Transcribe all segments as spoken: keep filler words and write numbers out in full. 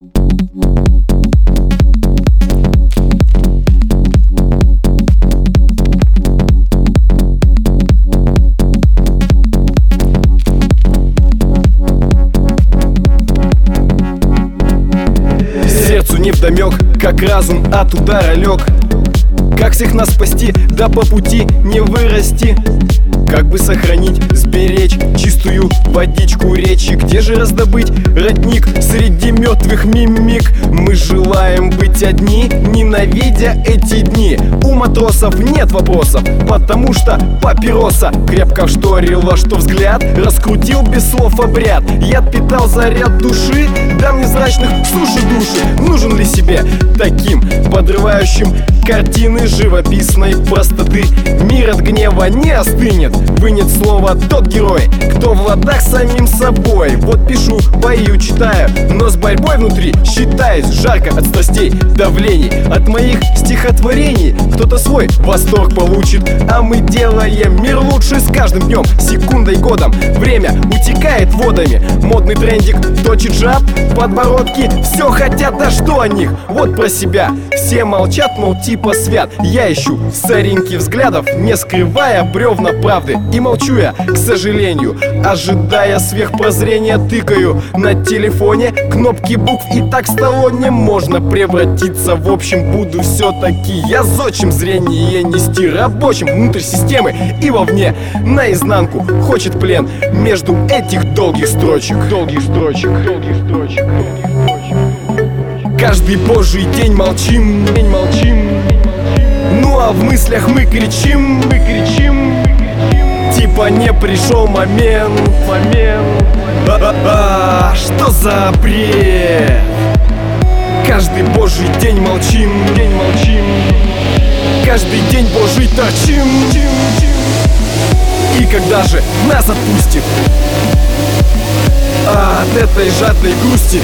Сердцу невдомек, как разум от удара лег. Как всех нас спасти, да по пути не вырасти? Как бы сохранить, сберечь чистую водичку речи? Где же раздобыть родник среди мертвых мимик? Мы желаем быть одни, ненавидя эти дни. У матросов нет вопросов, потому что папироса крепко вшторила, что взгляд раскрутил без слов обряд. Я питал заряд души, дам невзрачных суши души. Нужен ли себе таким, подрывающим картины живописной простоты? Мир от гнева не остынет, вынет слово тот герой, кто в ладах с самим собой. Вот пишу, пою, читаю, но с борьбой внутри считаюсь. Жарко от страстей, давлений, от моих стихотворений кто-то свой восторг получит, а мы делаем мир лучше с каждым днем, секундой, годом. Время утекает водами, модный трендик точит жаб, подбородки все хотят, а что о них? Вот про себя все молчат, мол, типа свят. Я ищу соринки взглядов, не скрывая бревна правды. И молчу я, к сожалению, ожидая сверхпрозрения. Тыкаю на телефоне кнопки букв, и так столоне можно превратиться. В общем, буду все-таки я зодчим зрение нести, рабочим внутрь системы и вовне. Наизнанку хочет плен между этих долгих строчек. Долгих строчек, долгих строчек, долгих строчек. Каждый божий день молчим, день молчим. Ну а в мыслях мы кричим, мы кричим. Типа не пришел момент, момент. А-а-а, что за бред? Каждый божий день молчим, день молчим. Каждый день божий торчим. И когда же нас отпустит а от этой жадной грусти?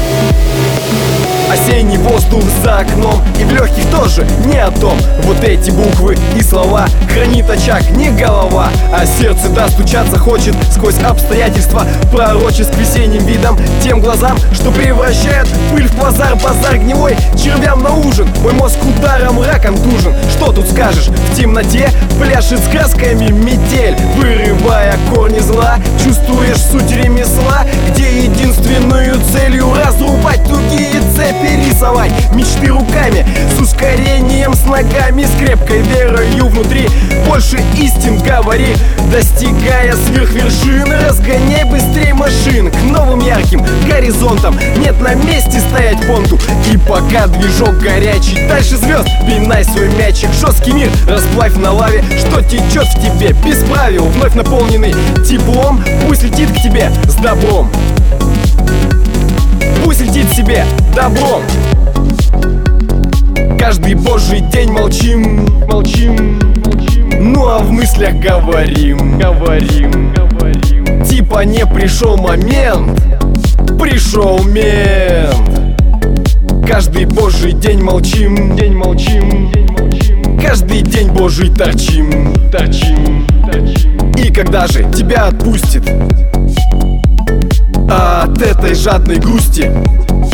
Осенний воздух за окном, и в легких тоже не о том. Вот эти буквы и слова хранит очаг, не голова, а сердце достучаться хочет сквозь обстоятельства, пророче с весенним видом тем глазам, что превращают пыль в базар. Базар гнилой червям на ужин, мой мозг ударом раком тужен. Что тут скажешь, в темноте пляшет с красками метель, вырывая корни зла. Чувствуешь суть ремесла, где единственную целью разрубать тугие цепи, рисовать мечты руками с ускорением, с ногами, с крепкой верою внутри. Больше истин говори, достигая сверхвершин. Разгоняй быстрее машин к новым ярким горизонтам. Нет на месте стоять понту, и пока движок горячий, дальше звезд пинай свой мячик. Жесткий мир расплавь на лаве, что течет в тебе без правил, вновь наполненный теплом. Пусть летит к тебе с добром, пусть летит себе добром. Каждый божий день молчим, молчим, молчим. Ну а в мыслях говорим, говорим, говорим. Типа не пришел момент, пришел мент. Каждый божий день молчим, день молчим, день молчим. Каждый день божий торчим, торчим, торчим. И когда же тебя отпустит а от этой жадной грусти?